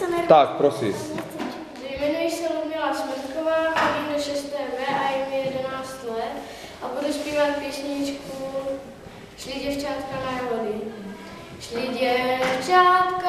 se nervózní. Tak, prosím. Jmenuji se Ludmila Smrtková, chodím do 6. B a je mi 11 let a budu zpívat písničku Šli děvčátka na jahody. Šli děvčátka